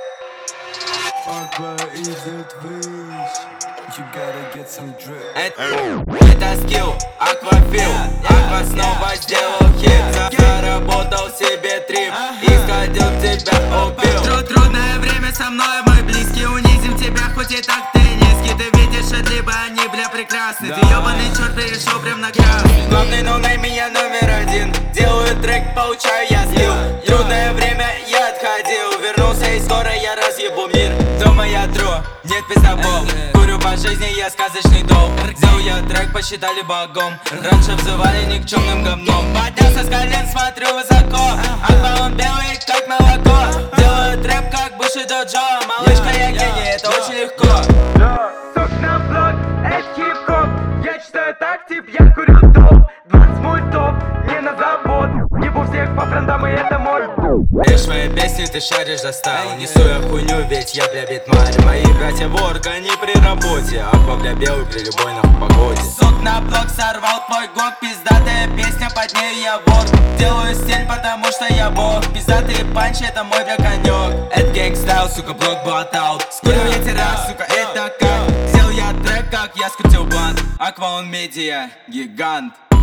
Aqua идет ввысь. You gotta get some drip. Это скилл, аквафил. Аква снова сделал хит. Заработал себе трип и сходил тебя убил. Трудное время со мной, мой близкий. Унизим тебя, хоть и так ты низкий. Ты видишь, либо они, бля, прекрасны. Ты ебаный черт, перешел прям на красный. Главный ноунейм, я номер один. Делаю трек, получаю я скилл. Трудное время я отходил. Вернулся и скоро я разъебу мир. Дома я тру, нет пиздобол. Курю по жизни, я сказочный долг. Сделал я трек, посчитали богом. Раньше взывали никчемным говном. Поднялся с колен, смотрю высоко. Аква он белый, как молоко. Делаю трэп, как бывший доджо. Малышка, я гений, это очень легко. Сук на блок, это хип-хоп. Я читаю так, тип, я курю топ. 20 мультов, не на завод. Ебу всех по френдам, и это мой. Пишь мои песни, ты шаришь за стайл. Несу я хуйню, ведь я, бля, битмарь. Мои братья ворк, они при работе. Аква, бля, белый при любой нахуй погоде. Сук на блок сорвал твой год. Пиздатая песня, под ней я вор. Делаю стиль, потому что я бог. Пиздатый панч, это мой, бля, конек. Это гэнгстайл, сука, блок блатаут. Скурил я террас, сука, это как. Сделал я трек, как я скрутил блант. Аква он медиа, гигант.